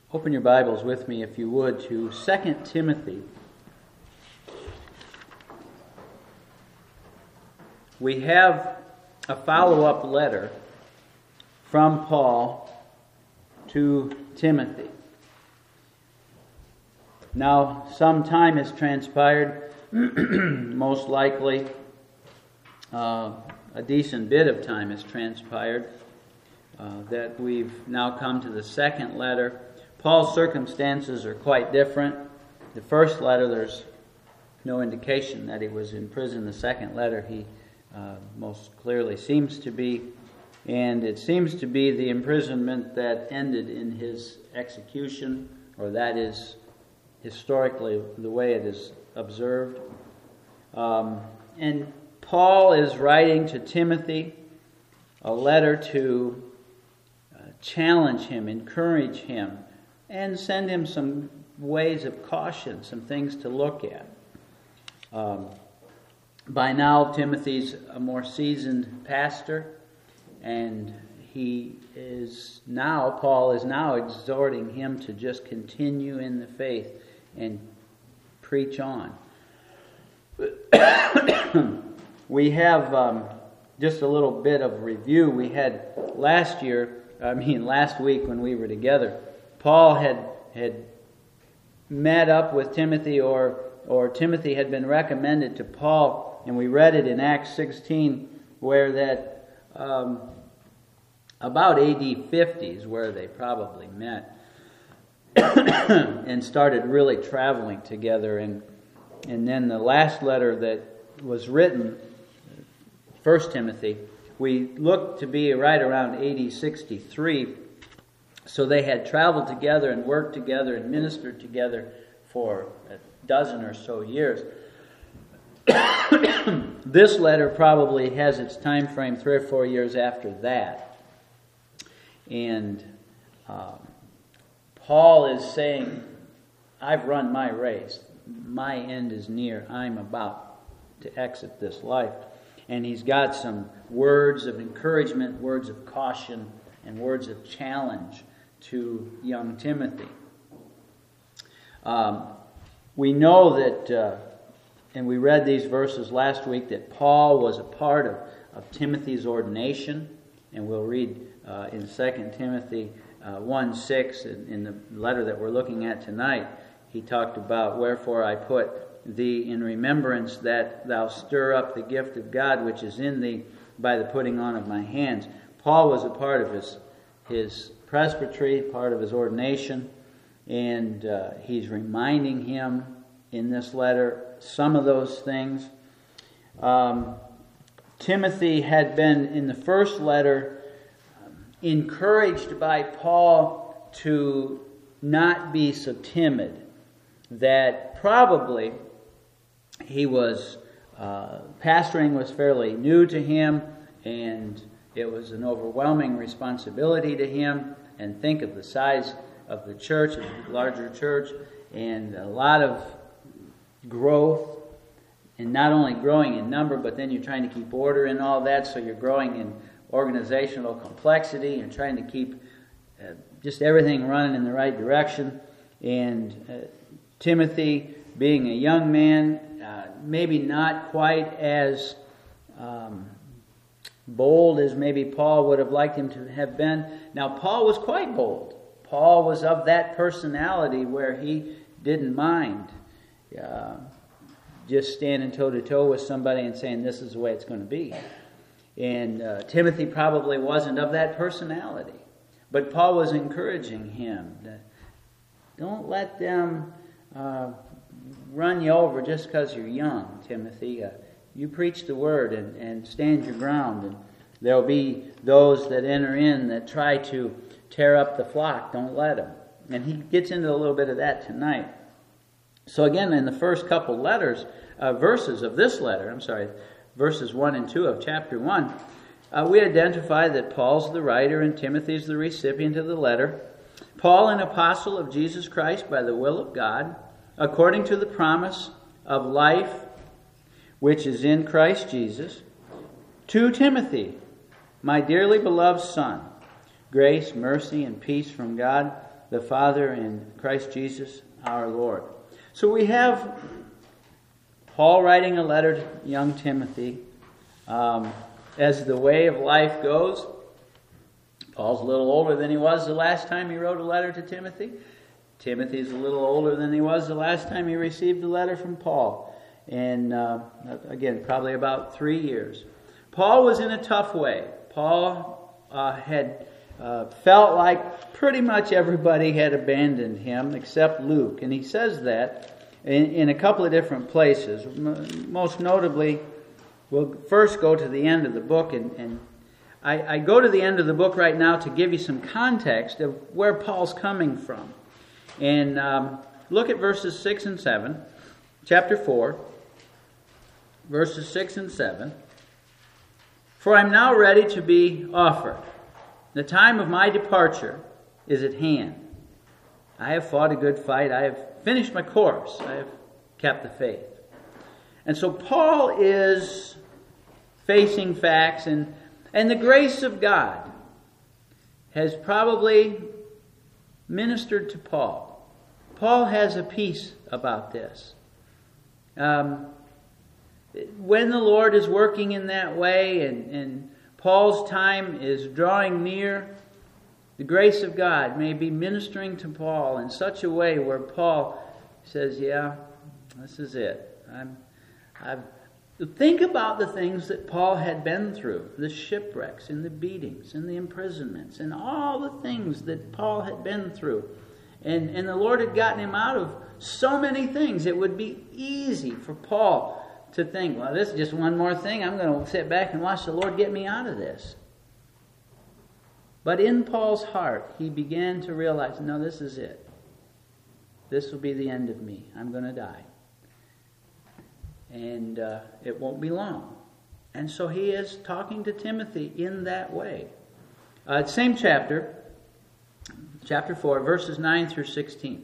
Open your Bibles with me, if you would, to 2 Timothy. We have a follow-up letter from Paul to Timothy. Now, some time has transpired, most likely a decent bit of time has transpired, that we've now come to the second letter. Paul's circumstances are quite different. The first letter, there's no indication that he was in prison. The second letter, he most clearly seems to be. And it seems to be the imprisonment that ended in his execution, or that is historically the way it is observed. And Paul is writing to Timothy a letter to challenge him, encourage him, and send him some ways of caution, some things to look at. By now, Timothy's a more seasoned pastor, and Paul is now exhorting him to just continue in the faith and preach on. We have just a little bit of review. We had last week when we were together, Paul had met up with Timothy, or Timothy had been recommended to Paul, and we read it in Acts 16, where that about AD 50 is where they probably met and started really traveling together. And then the last letter that was written, 1 Timothy, we looked to be right around AD 63. So they had traveled together and worked together and ministered together for a dozen or so years. This letter probably has its time frame 3 or 4 years after that. And Paul is saying, I've run my race. My end is near. I'm about to exit this life. And he's got some words of encouragement, words of caution, and words of challenge to young Timothy. We know that, and we read these verses last week, that Paul was a part of Timothy's ordination, and we'll read in 2 Timothy 1:6 in the letter that we're looking at tonight. He talked about, wherefore I put thee in remembrance that thou stir up the gift of God which is in thee by the putting on of my hands. Paul was a part of his presbytery, part of his ordination, and he's reminding him in this letter some of those things. Timothy had been, in the first letter, encouraged by Paul to not be so timid, that probably he was, pastoring was fairly new to him, and it was an overwhelming responsibility to him. And think of the size of the church, a larger church, and a lot of growth, and not only growing in number, but then you're trying to keep order in all that, so you're growing in organizational complexity. You're trying to keep just everything running in the right direction. And Timothy, being a young man, maybe not quite as bold as maybe Paul would have liked him to have been. Now, Paul was quite bold. Paul was of that personality where he didn't mind just standing toe-to-toe with somebody and saying, this is the way it's going to be. And Timothy probably wasn't of that personality. But Paul was encouraging him that don't let them run you over just because you're young, Timothy. You preach the word and stand your ground. And there'll be those that enter in that try to tear up the flock. Don't let them. And he gets into a little bit of that tonight. So again, in the first couple verses of this letter, verses 1 and 2 of chapter 1, we identify that Paul's the writer and Timothy's the recipient of the letter. Paul, an apostle of Jesus Christ by the will of God, according to the promise of life which is in Christ Jesus, to Timothy, my dearly beloved son, grace, mercy, and peace from God the Father and Christ Jesus our Lord. So we have Paul writing a letter to young Timothy. As the way of life goes, Paul's a little older than he was the last time he wrote a letter to Timothy. Timothy's a little older than he was the last time he received a letter from Paul. And again, probably about 3 years. Paul was in a tough way. Paul had felt like pretty much everybody had abandoned him except Luke. And he says that in a couple of different places. Most notably, we'll first go to the end of the book. And I go to the end of the book right now to give you some context of where Paul's coming from. And look at verses 6 and 7. Chapter 4, verses 6 and 7. For I am now ready to be offered. The time of my departure is at hand. I have fought a good fight. I have finished my course. I have kept the faith. And so Paul is facing facts, and the grace of God has probably ministered to Paul. Paul has a peace about this. When the Lord is working in that way and Paul's time is drawing near, the grace of God may be ministering to Paul in such a way where Paul says, yeah, this is it. Think about the things that Paul had been through, the shipwrecks and the beatings and the imprisonments and all the things that Paul had been through. And the Lord had gotten him out of so many things. It would be easy for Paul to think, well, this is just one more thing. I'm going to sit back and watch the Lord get me out of this. But in Paul's heart, he began to realize, no, this is it. This will be the end of me. I'm going to die. And it won't be long. And so he is talking to Timothy in that way. Same chapter, chapter 4, verses 9 through 16.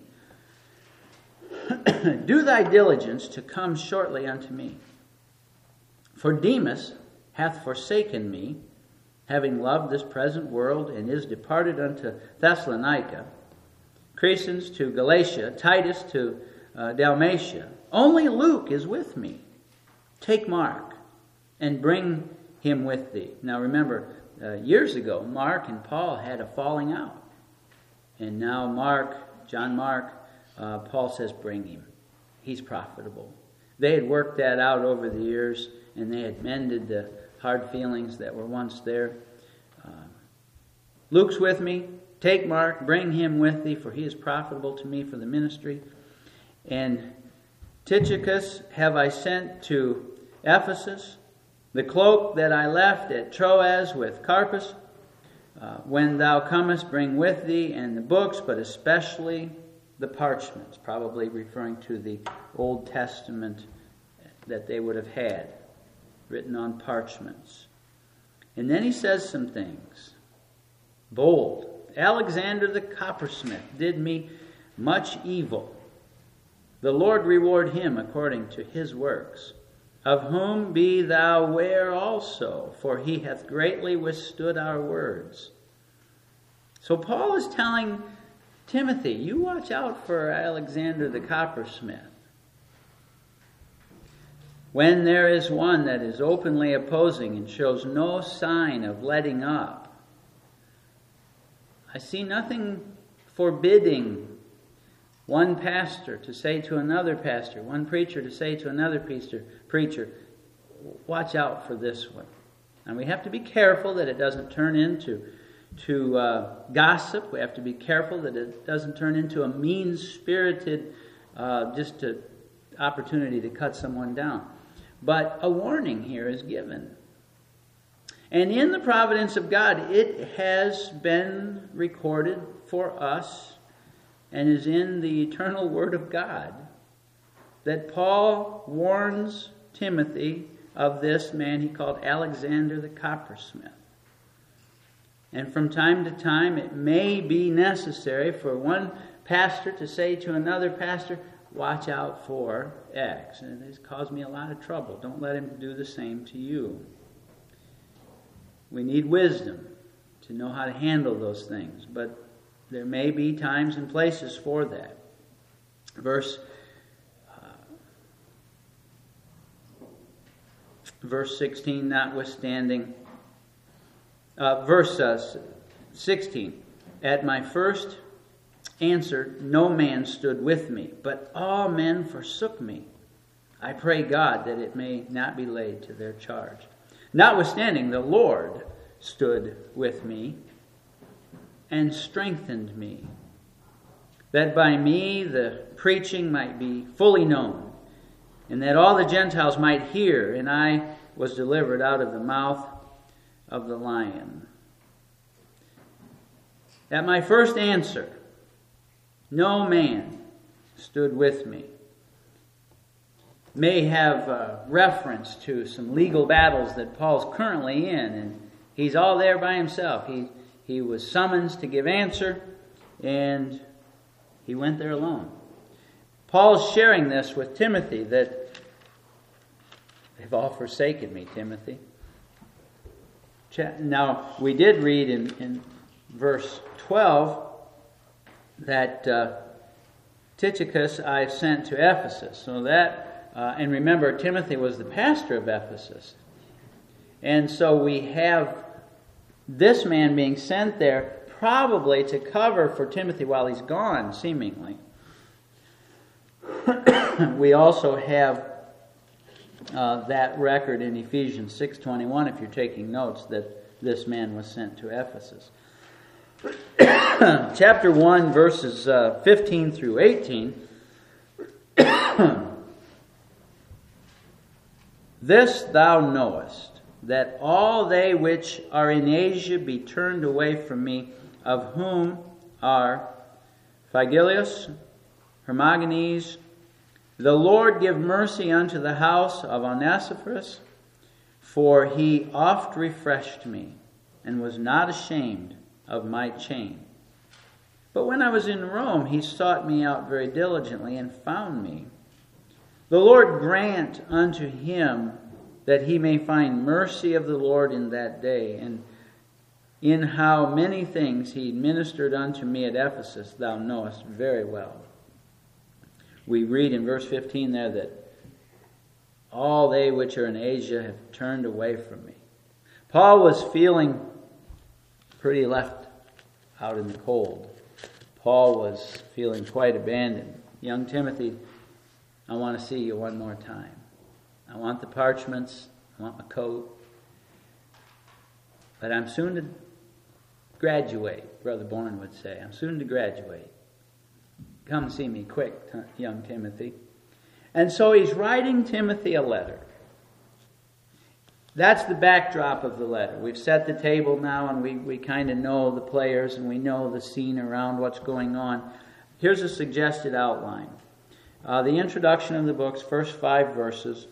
Do thy diligence to come shortly unto me. For Demas hath forsaken me, having loved this present world, and is departed unto Thessalonica. Crescens to Galatia, Titus to Dalmatia. Only Luke is with me. Take Mark, and bring him with thee. Now remember, years ago, Mark and Paul had a falling out. And now John Mark, Paul says, bring him. He's profitable. They had worked that out over the years, and they had mended the hard feelings that were once there. Luke's with me. Take Mark, bring him with thee, for he is profitable to me for the ministry. And Tychicus have I sent to Ephesus. The cloak that I left at Troas with Carpus. When thou comest, bring with thee, and the books, but especially the parchments, probably referring to the Old Testament that they would have had, written on parchments. And then he says some things. Bold. Alexander the coppersmith did me much evil. The Lord reward him according to his works. Of whom be thou ware also, for he hath greatly withstood our words. So Paul is telling Timothy, you watch out for Alexander the coppersmith. When there is one that is openly opposing and shows no sign of letting up, I see nothing forbidding one pastor to say to another pastor, one preacher to say to another preacher, watch out for this one. And we have to be careful that it doesn't turn into gossip. We have to be careful that it doesn't turn into a mean-spirited opportunity to cut someone down. But a warning here is given. And in the providence of God, it has been recorded for us and is in the eternal Word of God that Paul warns Timothy of this man he called Alexander the coppersmith. And from time to time, it may be necessary for one pastor to say to another pastor, watch out for X. And it has caused me a lot of trouble. Don't let him do the same to you. We need wisdom to know how to handle those things. But there may be times and places for that. Verse 16, notwithstanding. Verse 16. At my first answer, no man stood with me, but all men forsook me. I pray God that it may not be laid to their charge. Notwithstanding, the Lord stood with me and strengthened me, that by me the preaching might be fully known, and that all the Gentiles might hear, and I was delivered out of the mouth of the lion. At my first answer, no man stood with me. May have reference to some legal battles that Paul's currently in, and he's all there by himself. He was summoned to give answer, and he went there alone. Paul's sharing this with Timothy, that they've all forsaken me, Timothy. Now, we did read in verse 12 that Tychicus I sent to Ephesus. So that, and remember, Timothy was the pastor of Ephesus. And so we have this man being sent there probably to cover for Timothy while he's gone, seemingly. We also have that record in Ephesians 6:21, if you're taking notes, that this man was sent to Ephesus. Chapter 1, verses 15 through 18. This thou knowest, that all they which are in Asia be turned away from me, of whom are Phygellus, Hermogenes. The Lord give mercy unto the house of Onesiphorus, for he oft refreshed me, and was not ashamed of my chain. But when I was in Rome, he sought me out very diligently, and found me. The Lord grant unto him that he may find mercy of the Lord in that day, and in how many things he ministered unto me at Ephesus, thou knowest very well. We read in verse 15 there that all they which are in Asia have turned away from me. Paul was feeling pretty left out in the cold. Paul was feeling quite abandoned. Young Timothy, I want to see you one more time. I want the parchments. I want my coat. But I'm soon to graduate, Brother Bourne would say. I'm soon to graduate. Come see me quick, young Timothy. And so he's writing Timothy a letter. That's the backdrop of the letter. We've set the table now, and we kind of know the players, and we know the scene around what's going on. Here's a suggested outline. The introduction of the book's first 5 verses.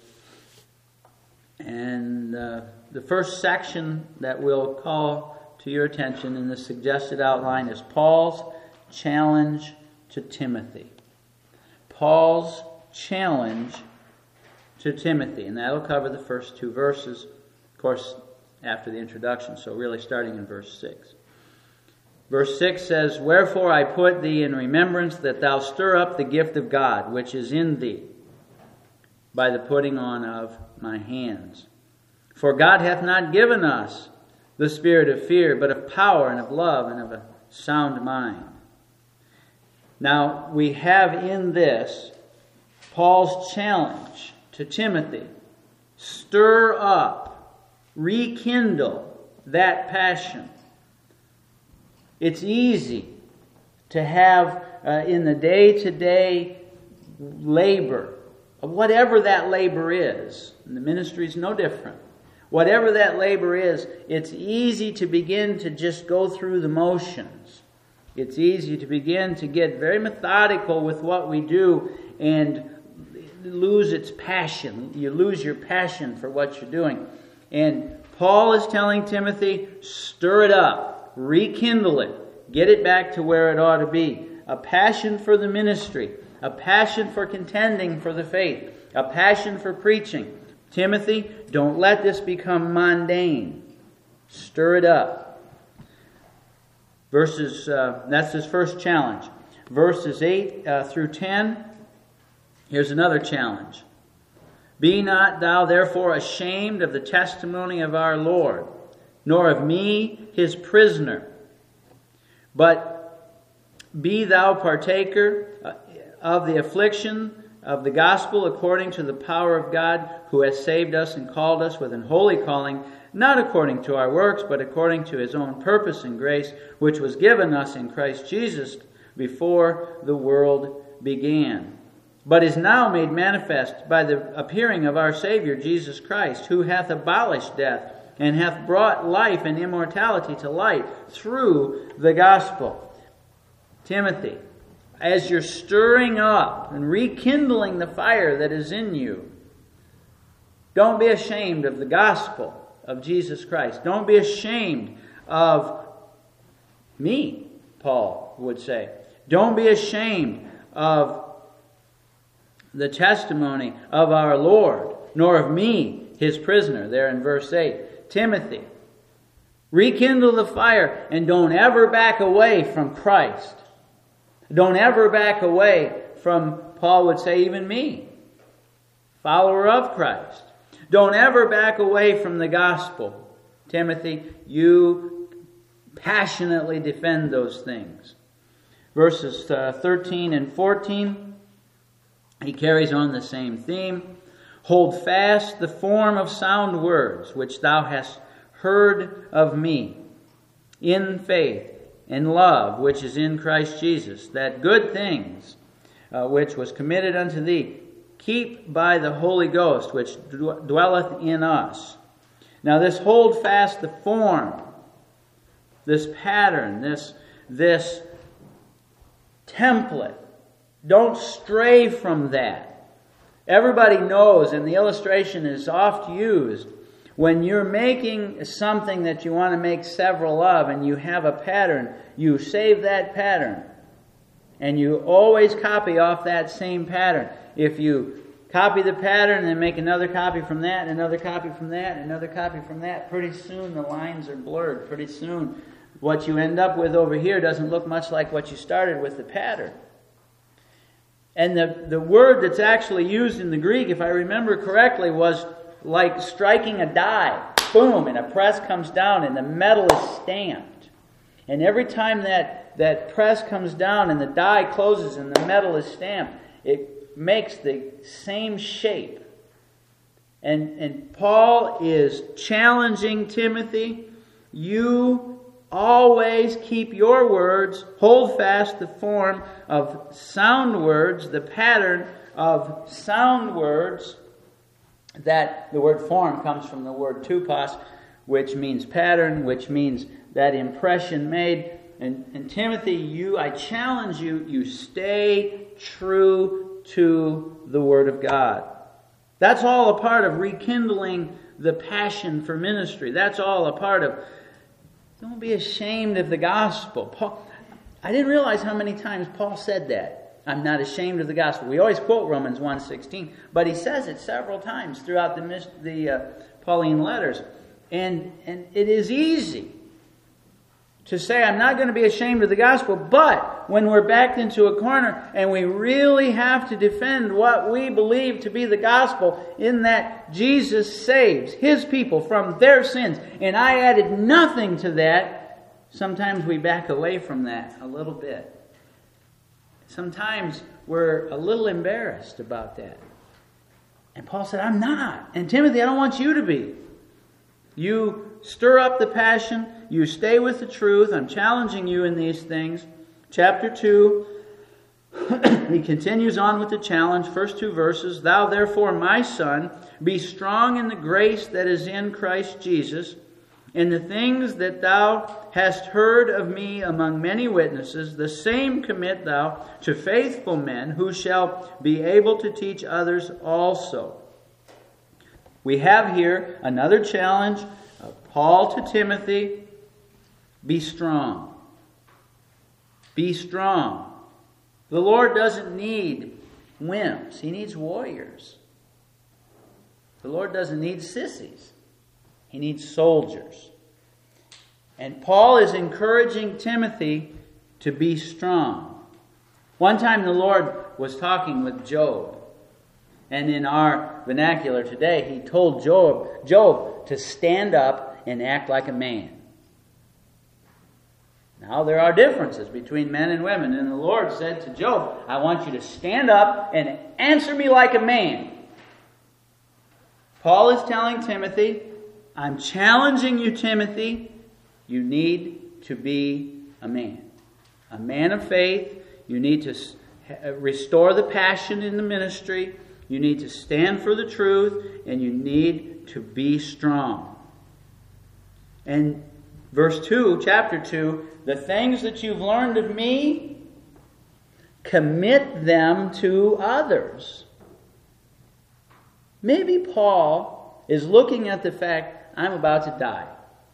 And the first section that we'll call to your attention in the suggested outline is Paul's challenge to Timothy. Paul's challenge to Timothy. And that'll cover the first 2 verses, of course, after the introduction. So really starting in verse 6. Verse 6 says, Wherefore I put thee in remembrance that thou stir up the gift of God, which is in thee, by the putting on of my hands. For God hath not given us the spirit of fear, but of power and of love and of a sound mind. Now, we have in this Paul's challenge to Timothy. Stir up, rekindle that passion. It's easy to have in the day-to-day labor, whatever that labor is, and the ministry is no different. Whatever that labor is, it's easy to begin to just go through the motions. It's easy to begin to get very methodical with what we do and lose its passion. You lose your passion for what you're doing. And Paul is telling Timothy, stir it up, rekindle it, get it back to where it ought to be. A passion for the ministry, a passion for contending for the faith, a passion for preaching. Timothy, don't let this become mundane. Stir it up. That's his first challenge. Verses 8 through 10, here's another challenge. Be not thou therefore ashamed of the testimony of our Lord, nor of me his prisoner, but be thou partaker of the affliction of the gospel according to the power of God, who has saved us and called us with an holy calling, not according to our works, but according to his own purpose and grace, which was given us in Christ Jesus before the world began, but is now made manifest by the appearing of our Savior Jesus Christ, who hath abolished death, and hath brought life and immortality to light through the gospel. Timothy, as you're stirring up and rekindling the fire that is in you, don't be ashamed of the gospel of Jesus Christ. Don't be ashamed of me, Paul would say. Don't be ashamed of the testimony of our Lord, nor of me, his prisoner, there in verse 8. Timothy, rekindle the fire and don't ever back away from Christ. Don't ever back away from, Paul would say, even me, follower of Christ. Don't ever back away from the gospel. Timothy, you passionately defend those things. Verses 13 and 14, he carries on the same theme. Hold fast the form of sound words which thou hast heard of me, in faith and love which is in Christ Jesus, that good things which was committed unto thee, keep by the Holy Ghost which dwelleth in us. Now this hold fast the form, this pattern, this template. Don't stray from that. Everybody knows, and the illustration is oft used, when you're making something that you want to make several of and you have a pattern, you save that pattern. And you always copy off that same pattern. If you copy the pattern and then make another copy from that, another copy from that, another copy from that, pretty soon the lines are blurred. Pretty soon what you end up with over here doesn't look much like what you started with the pattern. And the word that's actually used in the Greek, if I remember correctly, was like striking a die. Boom, and a press comes down and the metal is stamped. And every time that press comes down and the die closes and the metal is stamped, it makes the same shape. And Paul is challenging Timothy, you always keep your words, hold fast the form of sound words, the pattern of sound words. That the word form comes from the word tupos, which means pattern, which means that impression made. And Timothy, I challenge you stay true to the Word of God. That's all a part of rekindling the passion for ministry. That's all a part of, don't be ashamed of the gospel. I didn't realize how many times Paul said that. I'm not ashamed of the gospel. We always quote Romans 1:16, but he says it several times throughout the Pauline letters. And it is easy to say, I'm not going to be ashamed of the gospel, but when we're backed into a corner and we really have to defend what we believe to be the gospel, in that Jesus saves His people from their sins, and I added nothing to that, sometimes we back away from that a little bit. Sometimes we're a little embarrassed about that. And Paul said, I'm not. And Timothy, I don't want you to be. You stir up the passion. You stay with the truth. I'm challenging you in these things. Chapter 2, he continues on with the challenge. First 2 verses. Thou therefore, my son, be strong in the grace that is in Christ Jesus. In the things that thou hast heard of me among many witnesses, the same commit thou to faithful men, who shall be able to teach others also. We have here another challenge of Paul to Timothy. Be strong. Be strong. The Lord doesn't need wimps. He needs warriors. The Lord doesn't need sissies. He needs soldiers. And Paul is encouraging Timothy to be strong. One time the Lord was talking with Job. And in our vernacular today, He told Job to stand up and act like a man. Now there are differences between men and women. And the Lord said to Job, I want you to stand up and answer me like a man. Paul is telling Timothy, I'm challenging you, Timothy. You need to be a man of faith. You need to restore the passion in the ministry. You need to stand for the truth, and you need to be strong. And verse 2, chapter 2, the things that you've learned of me, commit them to others. Maybe Paul is looking at the fact, I'm about to die.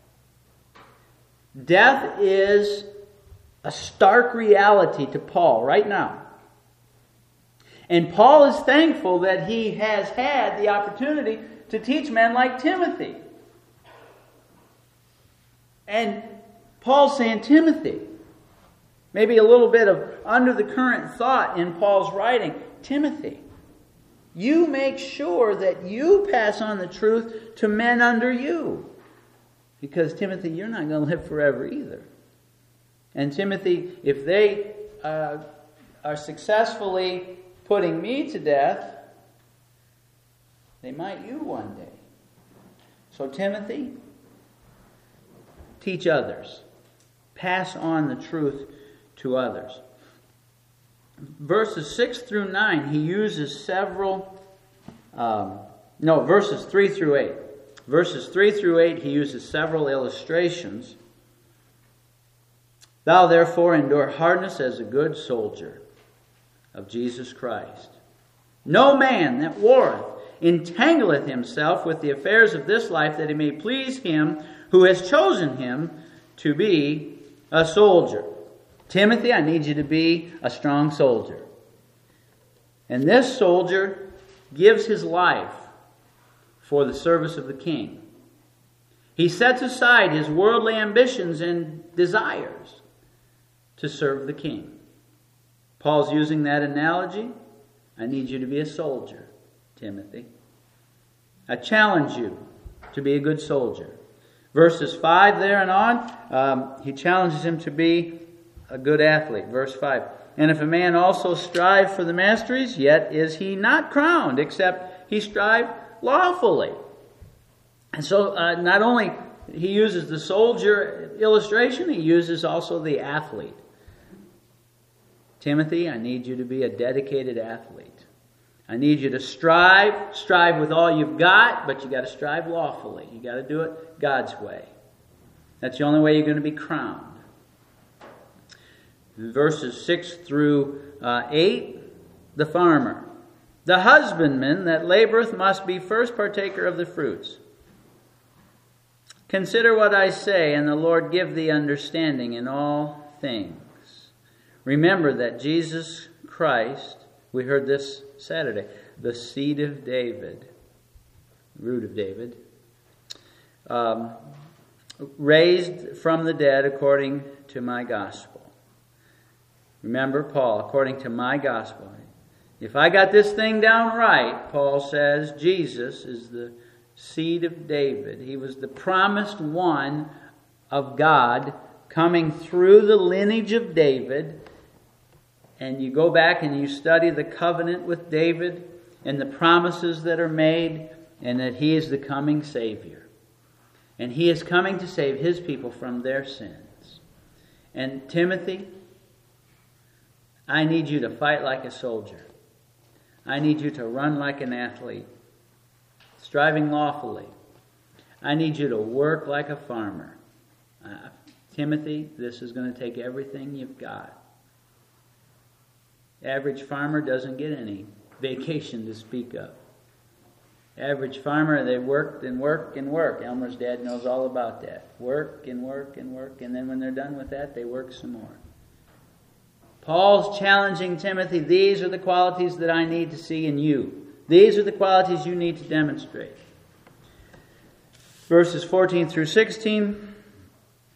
Death is a stark reality to Paul right now. And Paul is thankful that he has had the opportunity to teach men like Timothy. And Paul's saying, Timothy, maybe a little bit of under the current thought in Paul's writing, Timothy, you make sure that you pass on the truth to men under you. Because, Timothy, you're not going to live forever either. And, Timothy, if they are successfully putting me to death, they might you one day. So, Timothy, teach others. Pass on the truth to others. Verses 6 through 9, he uses verses 3 through 8. Verses 3 through 8, he uses several illustrations. Thou therefore endure hardness as a good soldier of Jesus Christ. No man that warreth entangleth himself with the affairs of this life, that he may please him who has chosen him to be a soldier. Timothy, I need you to be a strong soldier. And this soldier gives his life for the service of the king. He sets aside his worldly ambitions and desires to serve the king. Paul's using that analogy. I need you to be a soldier, Timothy. I challenge you to be a good soldier. Verses 5 there and on, he challenges him to be a good athlete. Verse 5. And if a man also strive for the masteries, yet is he not crowned, except he strive lawfully. And so not only he uses the soldier illustration, he uses also the athlete. Timothy, I need you to be a dedicated athlete. I need you to strive with all you've got, but you got to strive lawfully. You got to do it God's way. That's the only way you're going to be crowned. Verses 6 through 8, the farmer. The husbandman that laboreth must be first partaker of the fruits. Consider what I say, and the Lord give thee understanding in all things. Remember that Jesus Christ, we heard this Saturday, the seed of David, root of David, raised from the dead according to my gospel. Remember, Paul, according to my gospel. If I got this thing down right, Paul says, Jesus is the seed of David. He was the promised one of God coming through the lineage of David. And you go back and you study the covenant with David and the promises that are made, and that he is the coming Savior. And he is coming to save his people from their sins. And Timothy, I need you to fight like a soldier. I need you to run like an athlete, striving lawfully. I need you to work like a farmer. Timothy, this is going to take everything you've got. Average farmer doesn't get any vacation to speak of. Average farmer, they work and work and work. Elmer's dad knows all about that. Work and work and work, and then when they're done with that, they work some more. Paul's challenging Timothy, these are the qualities that I need to see in you. These are the qualities you need to demonstrate. Verses 14 through 16.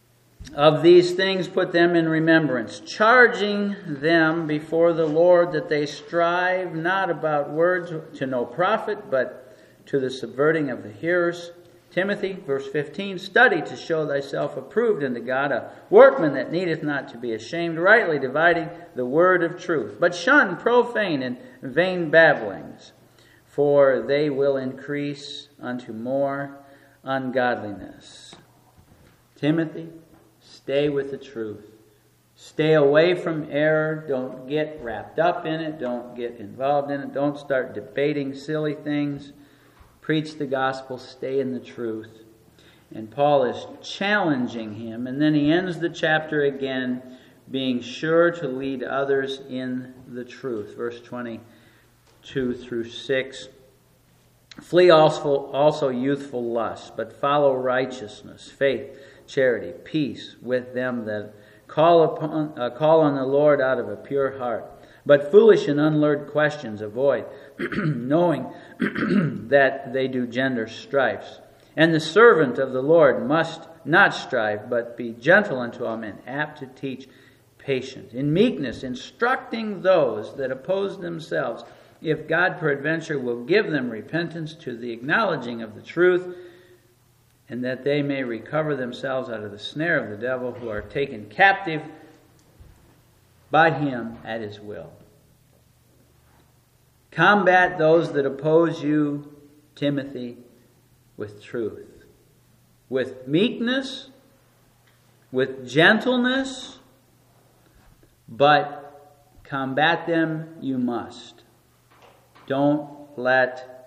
Of these things put them in remembrance, charging them before the Lord that they strive not about words to no profit, but to the subverting of the hearers. Timothy, verse 15, study to show thyself approved unto God, a workman that needeth not to be ashamed, rightly dividing the word of truth. But shun profane and vain babblings, for they will increase unto more ungodliness. Timothy, stay with the truth. Stay away from error. Don't get wrapped up in it. Don't get involved in it. Don't start debating silly things. Preach the gospel. Stay in the truth. And Paul is challenging him. And then he ends the chapter again, being sure to lead others in the truth. Verse 22 through 6. Flee also youthful lust, but follow righteousness, faith, charity, peace with them that call on the Lord out of a pure heart. But foolish and unlearned questions avoid, knowing that they do gender strifes. And the servant of the Lord must not strive, but be gentle unto all men, apt to teach, patient, in meekness, instructing those that oppose themselves, if God peradventure will give them repentance to the acknowledging of the truth, and that they may recover themselves out of the snare of the devil, who are taken captive by him at his will. Combat those that oppose you, Timothy, with truth, with meekness, with gentleness, but combat them you must. Don't let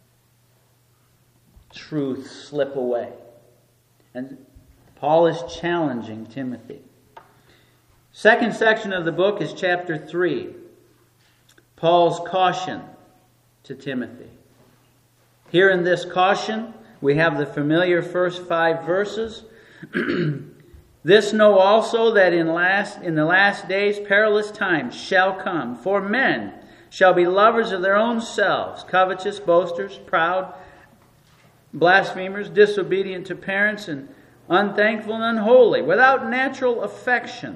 truth slip away. And Paul is challenging Timothy. Second section of the book is chapter 3. Paul's caution to Timothy. Here in this caution, we have the familiar first 5 verses. This know also that in the last days perilous times shall come. For men shall be lovers of their own selves, covetous, boasters, proud, blasphemers, disobedient to parents, and unthankful and unholy, without natural affection,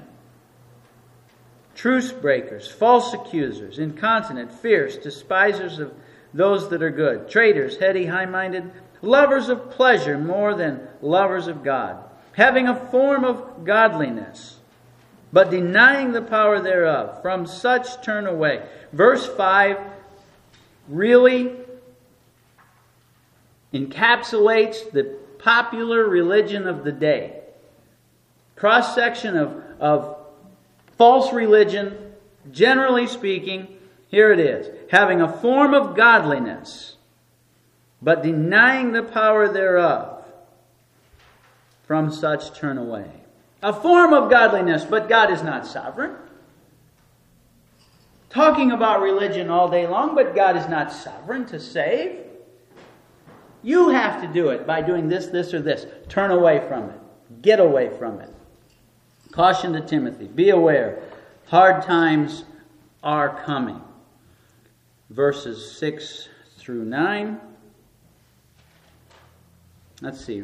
truce breakers, false accusers, incontinent, fierce, despisers of those that are good, traitors, heady, high-minded, lovers of pleasure more than lovers of God, having a form of godliness, but denying the power thereof. From such turn away. Verse 5 really encapsulates the popular religion of the day. Cross-section of false religion, generally speaking. Here it is. Having a form of godliness, but denying the power thereof. From such turn away. A form of godliness, but God is not sovereign. Talking about religion all day long, but God is not sovereign to save. You have to do it by doing this, this, or this. Turn away from it. Get away from it. Caution to Timothy. Be aware. Hard times are coming. Verses 6 through 9. Let's see.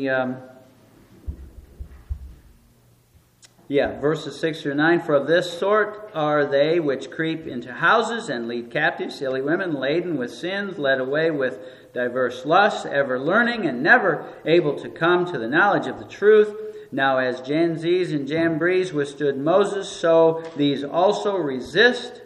Verses 6 through 9. For of this sort are they which creep into houses and lead captive silly women, laden with sins, led away with diverse lusts, ever learning and never able to come to the knowledge of the truth. Now as Janzes and Jambres withstood Moses, so these also resist.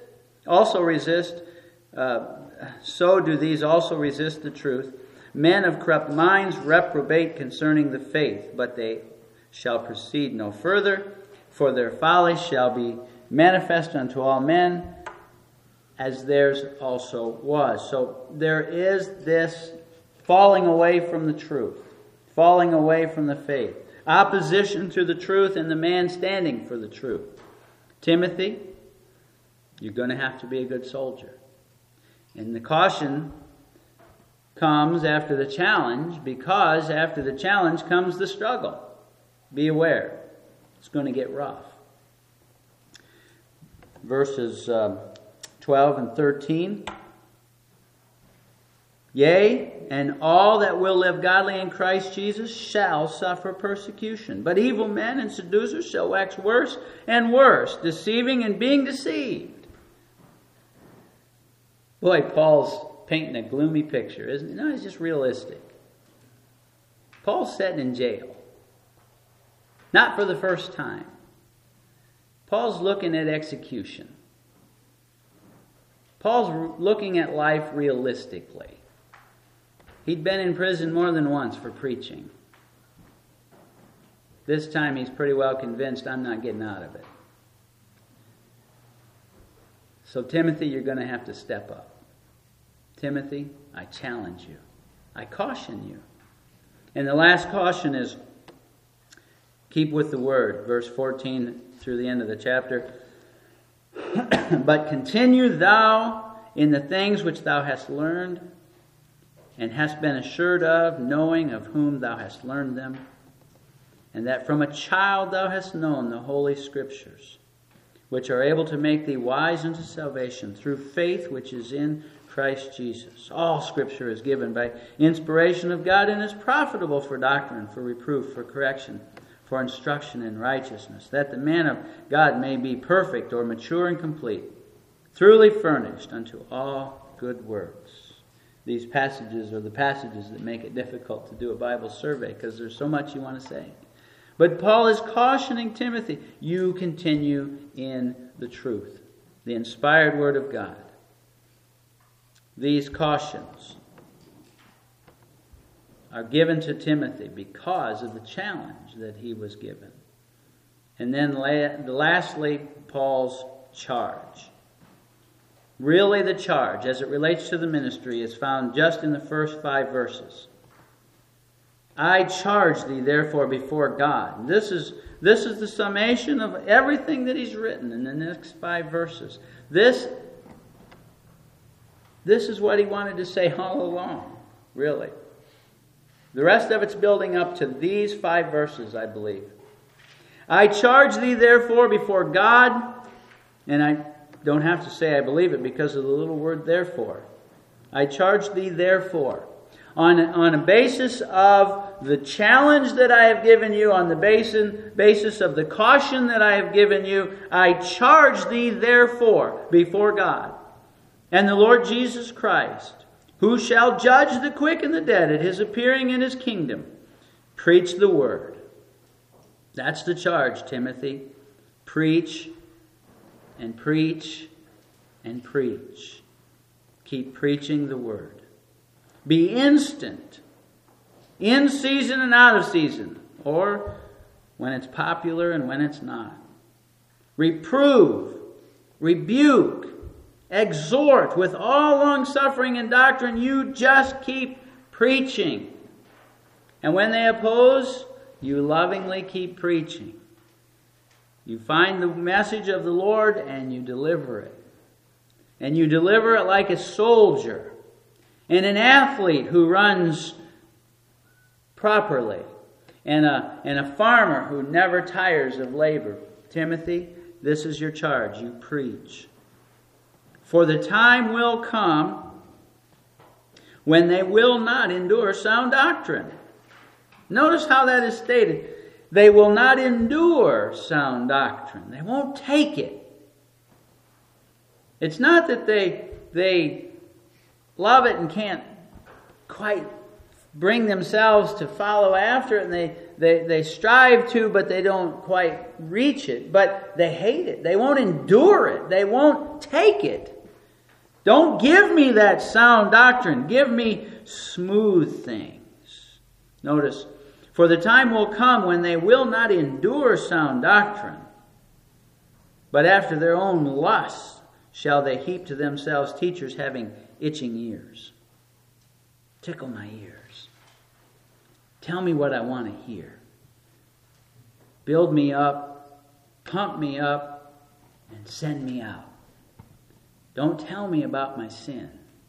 So do these also resist the truth. Men of corrupt minds reprobate concerning the faith, but they shall proceed no further. For their folly shall be manifest unto all men, as theirs also was. So there is this falling away from the truth, falling away from the faith, opposition to the truth, and the man standing for the truth. Timothy, you're going to have to be a good soldier. And the caution comes after the challenge, because after the challenge comes the struggle. Be aware. It's going to get rough. Verses 12 and 13. Yea, and all that will live godly in Christ Jesus shall suffer persecution. But evil men and seducers shall wax worse and worse, deceiving and being deceived. Boy, Paul's painting a gloomy picture, isn't he? No, he's just realistic. Paul's sitting in jail. Not for the first time. Paul's looking at execution. Paul's looking at life realistically. He'd been in prison more than once for preaching. This time he's pretty well convinced, I'm not getting out of it. So Timothy, you're going to have to step up. Timothy, I challenge you. I caution you. And the last caution is, keep with the word. Verse 14 through the end of the chapter. But continue thou in the things which thou hast learned, and hast been assured of, knowing of whom thou hast learned them, and that from a child thou hast known the Holy Scriptures, which are able to make thee wise unto salvation through faith which is in Christ Jesus. All Scripture is given by inspiration of God and is profitable for doctrine, for reproof, for correction, for instruction in righteousness, that the man of God may be perfect or mature and complete, truly furnished unto all good works. These passages are the passages that make it difficult to do a Bible survey because there's so much you want to say. But Paul is cautioning Timothy, you continue in the truth, the inspired Word of God. These cautions are given to Timothy because of the challenge that he was given. And then lastly, Paul's charge. Really the charge, as it relates to the ministry, is found just in the first 5 verses. I charge thee, therefore, before God. This is the summation of everything that he's written in the next 5 verses. This is what he wanted to say all along, really. The rest of it's building up to these 5 verses, I believe. I charge thee, therefore, before God, and I don't have to say I believe it because of the little word therefore. I charge thee, therefore, on a basis of the challenge that I have given you, on the basis of the caution that I have given you, I charge thee, therefore, before God and the Lord Jesus Christ, who shall judge the quick and the dead at his appearing in his kingdom. Preach the word. That's the charge, Timothy. Preach and preach and preach. Keep preaching the word. Be instant, in season and out of season, or when it's popular and when it's not. Reprove, rebuke, exhort with all long-suffering and doctrine. You just keep preaching. And when they oppose, you lovingly keep preaching. You find the message of the Lord and you deliver it. And you deliver it like a soldier and an athlete who runs properly, and a farmer who never tires of labor. Timothy, this is your charge. You preach. For the time will come when they will not endure sound doctrine. Notice how that is stated. They will not endure sound doctrine. They won't take it. It's not that they love it and can't quite bring themselves to follow after it, and they strive to, but they don't quite reach it. But they hate it. They won't endure it. They won't take it. Don't give me that sound doctrine. Give me smooth things. Notice, for the time will come when they will not endure sound doctrine, but after their own lusts shall they heap to themselves teachers having itching ears. Tickle my ears. Tell me what I want to hear. Build me up, pump me up, and send me out. Don't tell me about my sin.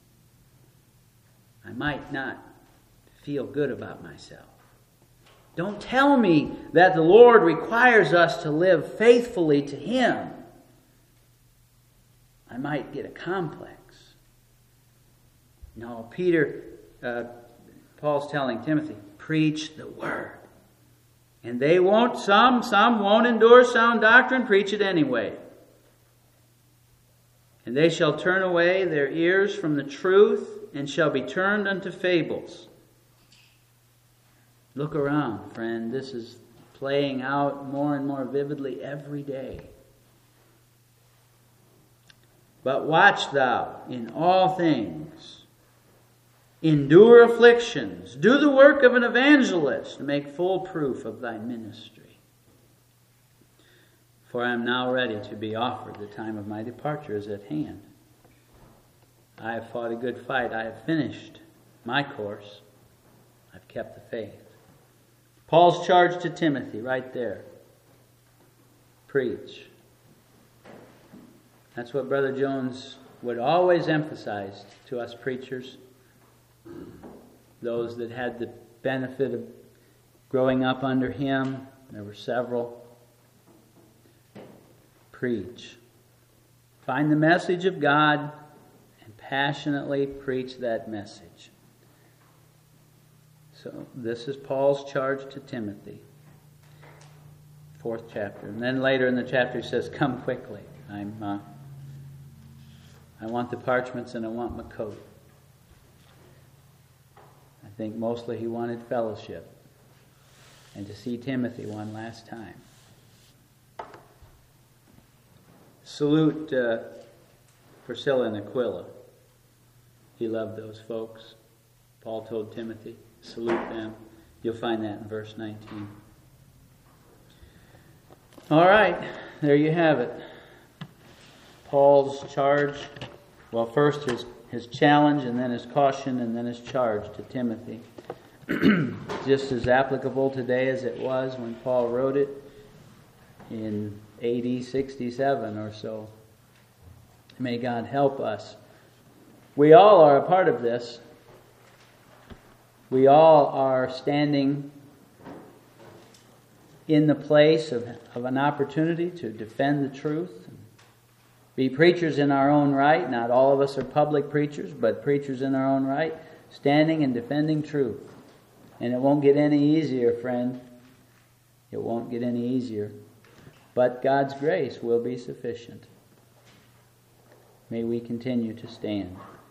I might not feel good about myself. Don't tell me that the Lord requires us to live faithfully to Him. I might get a complex. No, Paul's telling Timothy, preach the word. And they won't, some won't endure sound doctrine, preach it anyway. And they shall turn away their ears from the truth, and shall be turned unto fables. Look around, friend. This is playing out more and more vividly every day. But watch thou in all things. Endure afflictions. Do the work of an evangelist. Make full proof of thy ministry. For I am now ready to be offered. The time of my departure is at hand. I have fought a good fight. I have finished my course. I've kept the faith. Paul's charge to Timothy right there. Preach. That's what Brother Jones would always emphasize to us preachers. Those that had the benefit of growing up under him. There were several. Preach. Find the message of God and passionately preach that message. So this is Paul's charge to Timothy. 4th chapter. And then later in the chapter he says, come quickly. I want the parchments and I want my coat. I think mostly he wanted fellowship and to see Timothy one last time. Salute Priscilla and Aquila. He loved those folks. Paul told Timothy, salute them. You'll find that in verse 19. All right, there you have it. Paul's charge. Well, first his challenge, and then his caution, and then his charge to Timothy. Just as applicable today as it was when Paul wrote it in AD 67 or so. May God help us. We all are a part of this. We all are standing in the place of an opportunity to defend the truth. Be preachers in our own right. Not all of us are public preachers, but preachers in our own right, standing and defending truth. And it won't get any easier, friend. It won't get any easier. But God's grace will be sufficient. May we continue to stand.